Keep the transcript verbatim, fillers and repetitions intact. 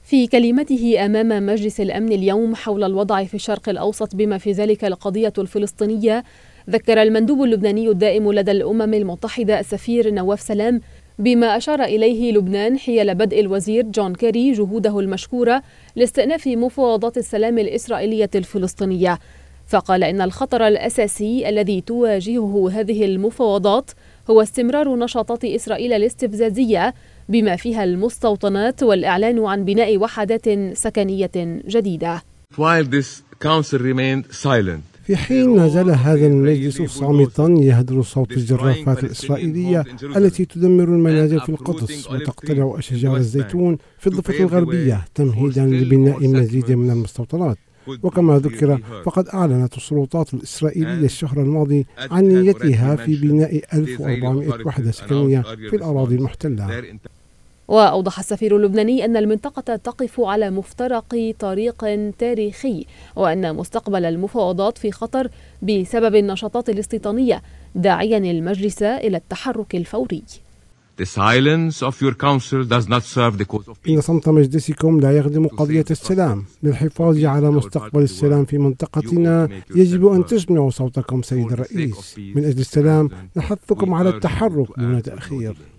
في كلمته أمام مجلس الأمن اليوم حول الوضع في الشرق الأوسط بما في ذلك القضية الفلسطينية، ذكر المندوب اللبناني الدائم لدى الأمم المتحدة السفير نواف سلام بما أشار إليه لبنان حيال بدء الوزير جون كيري جهوده المشكورة لاستئناف مفاوضات السلام الإسرائيلية الفلسطينية. فقال إن الخطر الأساسي الذي تواجهه هذه المفاوضات هو استمرار نشاطات إسرائيل الاستفزازية بما فيها المستوطنات والإعلان عن بناء وحدات سكنية جديدة. في حين ما زال هذا المجلس صامتا يهدر صوت الجرافات الإسرائيلية التي تدمر المنازل في القدس وتقتلع أشجار الزيتون في الضفة الغربية تمهيدا لبناء مزيد من المستوطنات. وكما ذكر فقد أعلنت السلطات الإسرائيلية الشهر الماضي عن نيتها في بناء ألف وأربعمائة وحدة سكنية في الأراضي المحتلة. وأوضح السفير اللبناني أن المنطقة تقف على مفترق طريق تاريخي، وأن مستقبل المفاوضات في خطر بسبب النشاطات الاستيطانية، داعيا المجلس إلى التحرك الفوري. إن صمت مجلسكم لا يخدم قضية السلام. للحفاظ على مستقبل السلام في منطقتنا يجب أن تسمعوا صوتكم سيد الرئيس. من أجل السلام نحثكم على التحرك دون تأخير.